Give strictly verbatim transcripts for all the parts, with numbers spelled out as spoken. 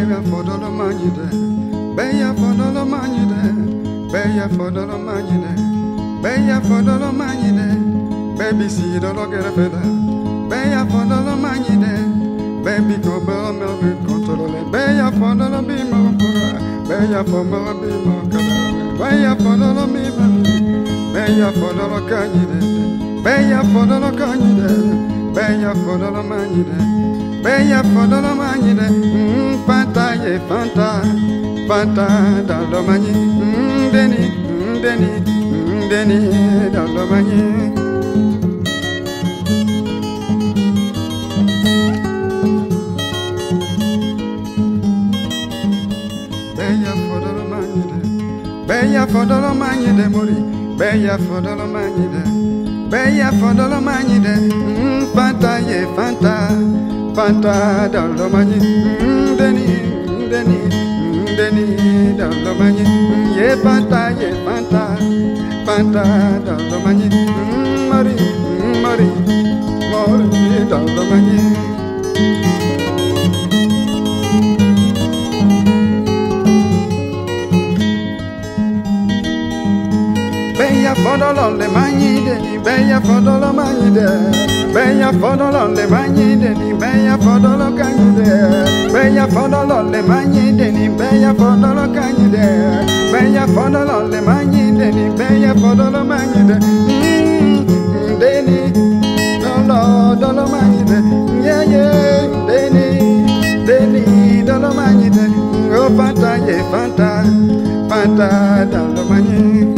Beya fodolo manyide, beya fodolo manyide, beya fodolo manyide, beya fodolo manyide, baby si dolo gere feda, beya fodolo manyide, baby ko bela melbi kontrole, beya fodolo bimo pura, beya fodolo bimo kada, beya fodolo bimo, beya fodolo kanyide, beya fodolo kanyide, beya fodolo manyide. Beya fodolo manyide, mm, fanta ye fanta, fanta dalo manyi, mm, deni, mm, deni, mm, deni dalo manyi. Beya fodolo manyide, beya fodolo manyide mori, beya fodolo manyide, beya fodolo manyide, mm, fanta ye fanta. Fanta dalo manyi, deni, deni, deni dalo manyi, ye fanta, ye fanta, fanta dalo manyi, mari, mari, mari dalo manyi. Beya fodolo le manyi deni, beya fodolo manyi de. Beya fodolo le manyi deni, beya fodolo kanyi de. Beya fodolo le manyi deni, beya fodolo kanyi de. Beya fodolo le manyi deni, beya fodolo manyi de. Mm, deni, dolo, dolo manyi de. Yeah, yeah, deni, deni, dolo manyi de. Oh, fanta, yeah, fanta, fanta, dolo manyi.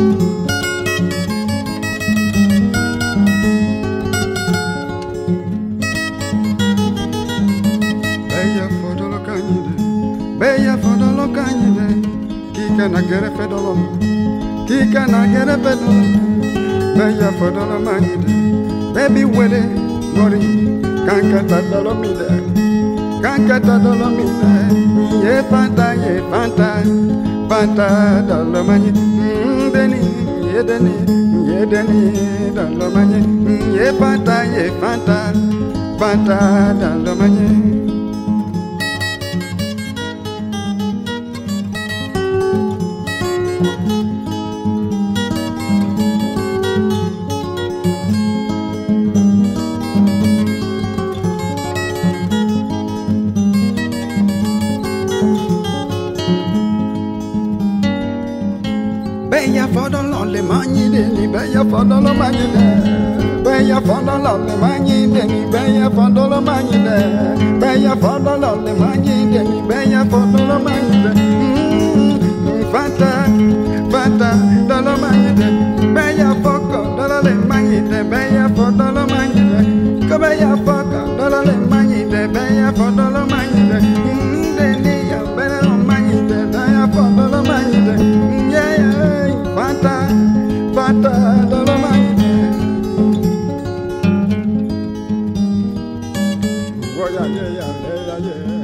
Beya fodolo kanyide, kika na gere fedolo, kika na gere fedolo. Beya fodolo manyide, baby wele mori, kankata dolo mide, kankata dolo mide. Ye fanta, ye fanta, fanta dolo manyi, deni, ye deni, ye deni dolo manyi. Ye fanta, ye fanta, fanta dolo manyi. Beya fodolo le manyi deni, beya fodolo manyi de. Beya fodolo le manyi deni, beya fodolo manyi de. Beya fodolo le manyi deni, beya fodolo manyi de. Mm, fanta, fanta dolo manyi de. Beya foko dolo le manyi de, beya fodolo manyi de. Ko beya foko dolo le manyi de, beya fodolo manyi de. Mm, deni ya belo manyi de, beya fodolo manyi de. Yeah, yeah. Fanta, fanta dolo manyide. Oh yeah, yeah, yeah, yeah, yeah.